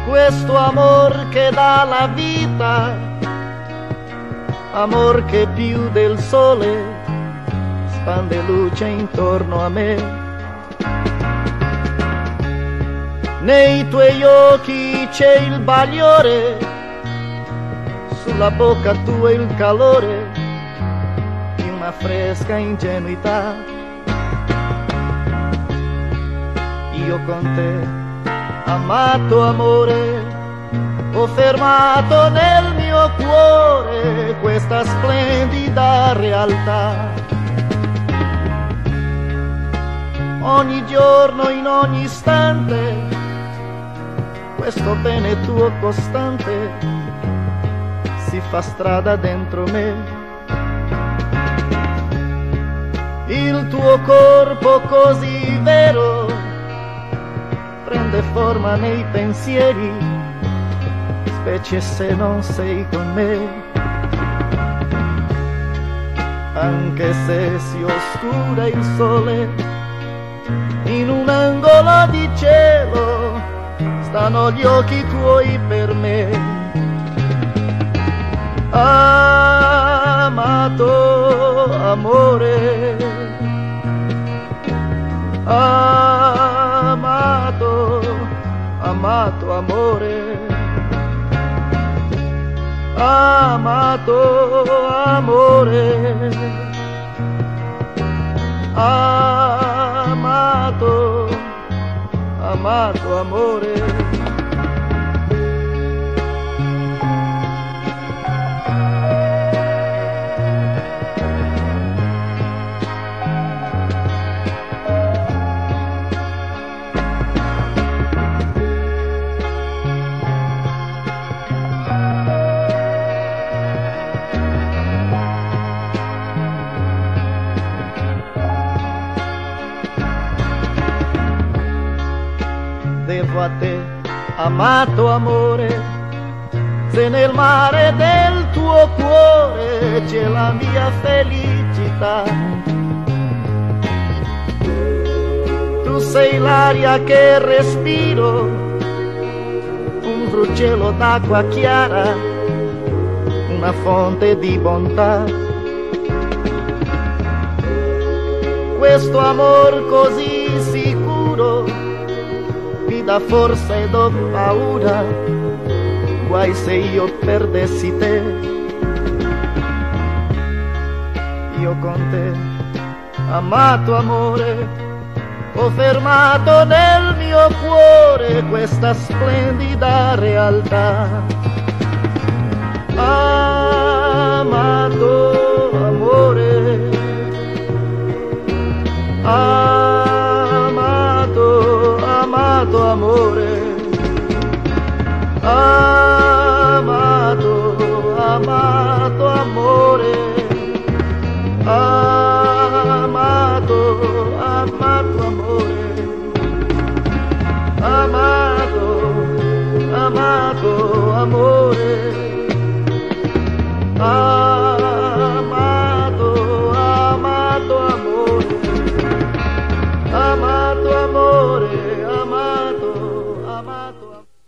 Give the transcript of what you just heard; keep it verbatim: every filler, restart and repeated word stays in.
questo amor che dà la vita, amor che più del sole spande luce intorno a me. Nei tuoi occhi c'è il bagliore, sulla bocca tua il calore di una fresca ingenuità. Io con te, amato amore, ho fermato nel mio cuore questa splendida realtà. Ogni giorno, in ogni istante, questo bene tuo costante si fa strada dentro me. Il tuo corpo così vero prende forma nei pensieri, specie se non sei con me. Anche se si oscura il sole in un angolo di cielo, stanno gli occhi tuoi per me. Amato amore, amato, amato amore, amato amore, amato, amato amore. Devo a te, amato amore, se nel mare del tuo cuore c'è la mia felicità. Tu sei l'aria che respiro, un frucciolo d'acqua chiara, una fonte di bontà. Questo amor così sicuro mi dà forza ed ho paura, guai se io perdessi te. Io con te, amato amore, ho fermato nel mio cuore questa splendida realtà. Ah,